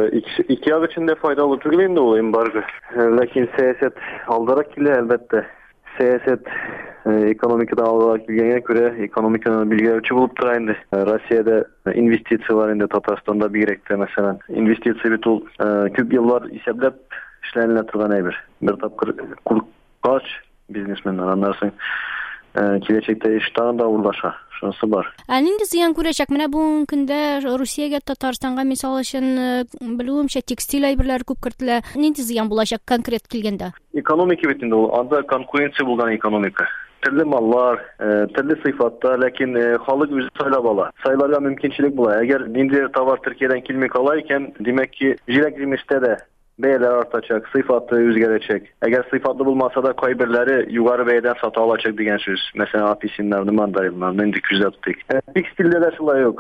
iki yağ için de faydalı tügüleyim de olayım bargı. Lakin siyaset aldarak ile elbette. Siyaset ekonomikadan aldarak bilgene göre ekonomikadan bilgilerçi bulup durayındı. Rusya'da investisiya var indi Tataristan'da bir gerekte mesela. İnvestisiya bitul küp yıllar iseblep işlerine turgan eybir. Bir tapkır kaç biznesmenler anlarsın. Gelecekte iştahın da uğurlaşa. Şunası var. Nindi ziyan görecek. Mene bugün günde Rusya'ya Tatarstan'a misal için bilumça tekstil aybirler köp kirtile. Nindi ziyan bulacak konkret kilgende? Ekonomik bitinde o anda konkurensiya bulgan ekonomika. Türlü mallar, türlü sıfatta, lakin halık özü saylap ala. Saylarga mümkünçilik bula. Eğer nindi tavar Türkiye'den kilmek alayken demek ki jilek jimişte de beyler artacak, sıfatı özgerecek. Eğer sıfatlı bulmasa da kaybırları yukarı beyden satı alacak diyen söz. Mesela apisinlerini, mandarinlerini indik yüzde tuttuk. Tekstilde de şulay yok.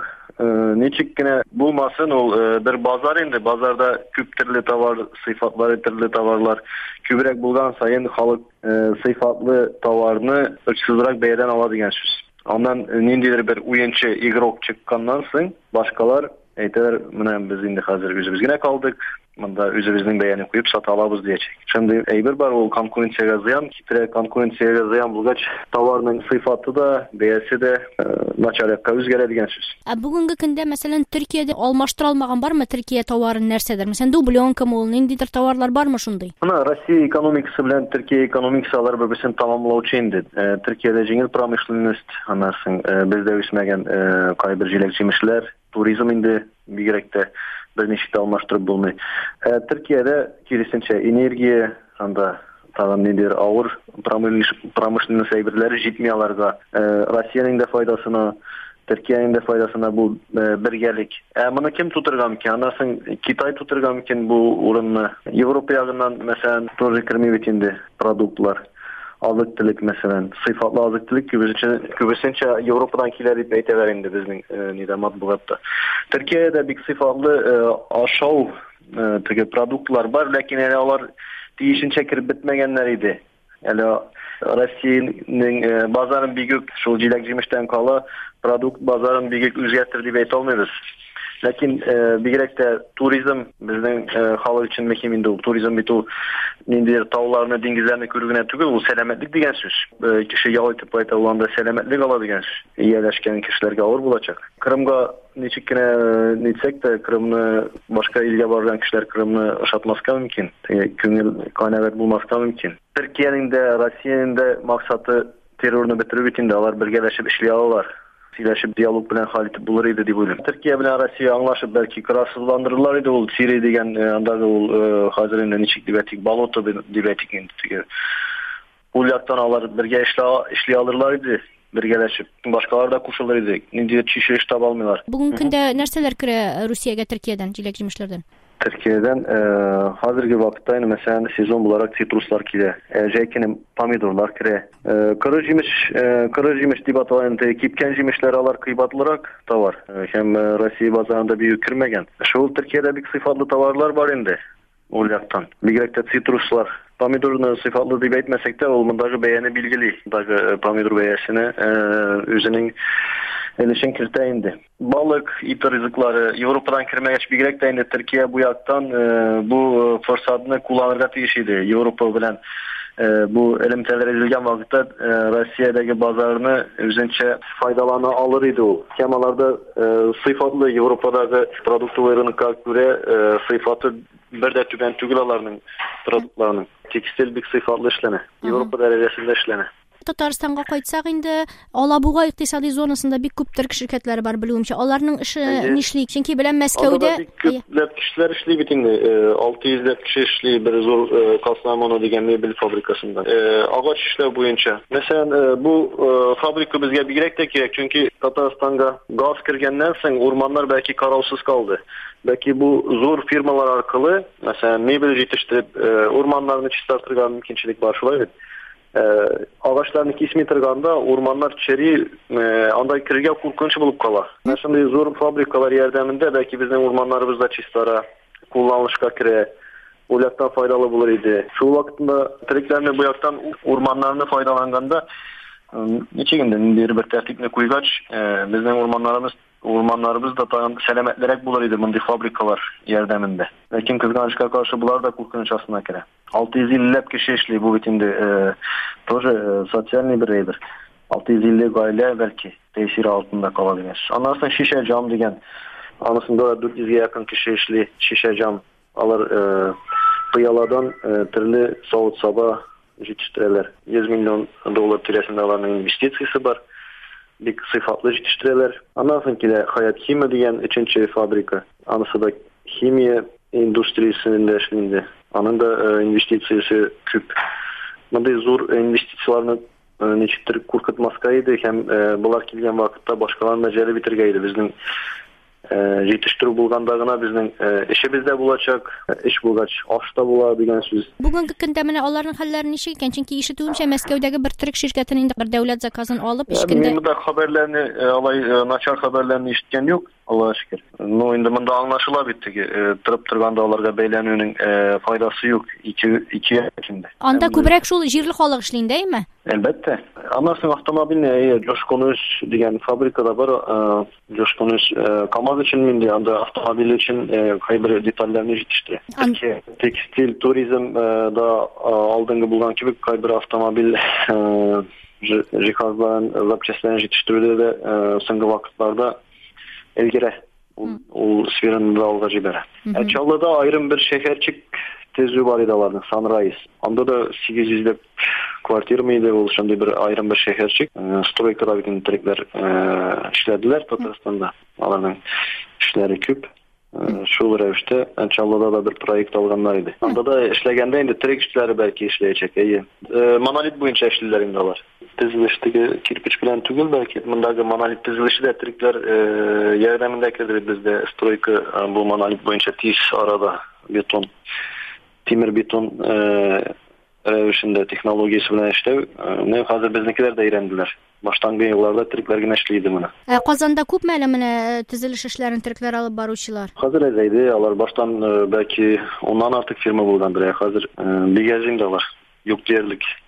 Neçik yine bulmasın o bir bazar indi. Bazarda küp türlü tavar, sıfatları türlü tavarlar. Kübrek bulgan sayın halık sıfatlı tavarını ölçüsüzrak beyden ala diyen söz. Ondan nindidir bir uyunçu igrok çıkkandan soň başkalar eyteler menen biz indi hazır özümüzgene kaldık. Mında özümüzün beğeni koyup sata alabız diyecek. Şimdi eyber bar o konkurensiyaga ziyan, kitre konkurensiyaga ziyan bulgaç tavarının sıfatı da beyesi de naçarakka özgeredigen söz. Bugünkü günde mesela Türkiye'de almaştırılmagan var mı Türkiye tavarın nersedir? Mesela dublonka mol, indidir tavarlar var mı şunday? Ana Rusya ekonomikası bilen Türkiye ekonomikası alar birbirini tamamlauçu indi. Türkiye'de jengil pромышленность anlarsın. Bizde üsmegen kaybır jilekçimişler. Turizm indi bir gerekte bir neşit almaştırıp bulmay. Türkiye'de kirisinçe enerjiye anda tağın nedir ağır pромышленность aybirleri jitmiyalarga Rusya'nın da faydasına Türkiye'nin de faydasına bu birgelik. Bunu kim tuturgam ki? Anlarsın Kitay tuturgam ki bu urunna. Avrupa yağından mesela torje kirmi bitindi produktlar. Azıkçılık mesela sıfatlı azıkçılık kübesince Avrupa'dan kileri beyte verindi bizim nidamat bugatta. Türkiye'de bir sıfatlı aşağı produktlar var lakin onlar değişince kirip bitmegenler idi. Yani Rusya'nın bazarın bir gök şu jilekjimişten kala produkt bazarın bir gök üzgertirdiği beyt olmuyoruz. Lakin bir gerekte turizm bizden halk için mekiminde ol. Turizm bitu nindir tağlarını, dengizlerini körügüne tügül o selametlik diyen söz. Kişi yalı tıpayta olanda selametlik ala diyen söz. İyeleşken kişilerge ağır bulacak. Kırımga neçikkine netsek de Kırım'ını başka ilge bargan kişiler Kırım'ını ışatmaska mümkün. Köngül kaynavet bulmaska mümkün. Türkiye'nin de Rusya'nın da maksatı terörünü bitirip bitinde alar birgeleşip işliyalılar. Sileşip diyalog bilen haliti bulur idi diye buyurum. Türkiye bilen Rusya anlaşıp belki kırasızlandırırlar idi ol. Siriye degen andaga ol hazırında niçik dibetik, balota dibetik indi. Ul yaktan alar birge işliye alırlar idi. Birgeleşip. Başkalar da kuşulur idi. Nindi çişir iş tabalmıyorlar. Bugünkünde nerseler kire Rusya'ya Türkiye'den, jilekjimişlerden? Türkiye'den hazırki vakitte mesela sezon olarak sitruslar kire, jekinin pomidorlar kire, kırıcıymış dibat olayında kipkencimişler alar kıybatlarak da var. Hem Rusya bazarında bir yükürmegen. Şu Türkiye'de bir sıfatlı tavarlar var indi. Olyaktan. Bir gerekte sitruslar. Pomidorunu sıfatlı dibe etmesek de olmandağı beğeni bilgili. Dağı pomidor beyesini özünün elişin kirte indi. Balık, ip rızıkları Avrupa'dan kirmegeç bir gerek de indi. Türkiye bu yaktan bu fırsatını kullanırga tiyişiydi. Avrupa bilen bu elimteler edilgen vakitte Rusya'daki bazarını özünçe faydalarını alır idi o. Kemalarda sıfatlı Avrupa'daki produktularını göre sıfatı bir de tüben tügülalarının produktlarının tekstil bir sıfatlı işlene. Avrupa derecesinde işlene. Tataristan'a qaytsak indi Alabuga iqtisadi zonasında bir köp Türk şirketleri var bilumça. Onların işi nişli. Çünkü bilen Moskov'da köp kişiler işli bitindi. 600 kişi işli bir zor Kastamonu degen mebel fabrikasında. Ağaç işler boyunca. Mesela bu fabrika bizge bir gerek. Çünkü Tataristan'a gaz kirgenden soň ormanlar belki karavsız kaldı. Belki bu zor firmalar arkalı mesela mebel yetiştirip ormanlarını çistartırgan mümkünçilik var şulaydı. Ağaçların ismi tırganda ormanlar çeri anda kirge korkunç bulup kala. Şimdi zor fabrikalar yerdeminde belki bizim ormanlarımızda çistara kullanılışka kire o yaktan faydalı bulur idi. Şu vaktinde Türklerine bu yaktan ormanlarını faydalanganda niçe günden bir tertipine kuygaç bizim ormanlarımız urmanlarımız da selametlerek bular idi bunday fabrikalar yardımında. Lakin kızgançlığa karşı bular da korkunç aslında kere. 650 kişi işli bu bitimde тоже sosyal bir reydir. 650 aile belki tesiri altında kalabilir. Anlarsın şişe cam degen. Anasında 400'e yakın kişi işli şişe cam alır kıyaladan türlü soğut sabah yetiştireler. 100 milyon dolar türesinde alan investisyası var. Bir sıfatlı yetiştireler. Anlarsın ki de Hayat Kimya degen üçüncü fabrika. Anası da kimya endüstrisinde işlinde. Anın da investisyası küp. Bunday zor investisiyalarını neçiktir kurkutmaskaydı. Hem bular kelgen vakitte başkalarının meceli bitirgeydi. Bizning yetiştirip bulgandagına bizning işimizde bulacak, iş bulgaç, aşta bular degan söz. Bugungi kunda mana ularning hallari necha ekan? Chunki eshituvimcha Moskvadagi bir tirik shirkatini endi bir davlat zakazini olib ishkanda. Men bu haberlerini nachar haberlerini eshitgan yok. Allah'a şükür. No endi bunda anlaşıla bitti ki tırıp turganda ularga beylenүүnün faydası yok. İki yakında. Anda ko'proq şol jirli holiq ishlayndaymi? Elbette. Anlarsın avtomobilni Coşkunuz degan fabrikada var. Coşkunuz Kamaz için mindi anda avtomobil için kayber detallarını yetiştiriyor. Türkiye tekstil turizm da aldığını bulgan gibi kayber avtomobil cihazların zapçeslerini yetiştirdiği de soňky vakitlarda elgire o sferanın da algacı bere. Çallı'da ayrım bir şeherçik tezü var idi alarının Sunrise. Anda da 800'lük kvartir miydi oluşan bir ayrım bir şeherçik. Stroykada bütün direkler işlediler Tataristan'da. Alarının işleri küp. Şol revişte Çallı'da da bir proyekt alganlar idi. Anda da işlegende indi direk işleri belki işleyecek. Monolit boyunca işlilerinde var. Dizilişteki kirpiç bilen tügül belki. Bundaki monolit dizilişi de trikler yardımındakidir bizde. Stroyka bu monolit boyunca tiş arada beton, timir beton revişinde teknolojisi bilen işlev. Ne hazır bizdekiler de öğrendiler. Baştangı yıllarda trikler gene işleydi bunu. Qozonda ko'pmi mana tizilish ishlarini triklar olib boruvchilar? Hazır ezeydi. Alar baştan belki ondan artık firma bulgandır. Hazır bir gezimde var. Yok diyerlik.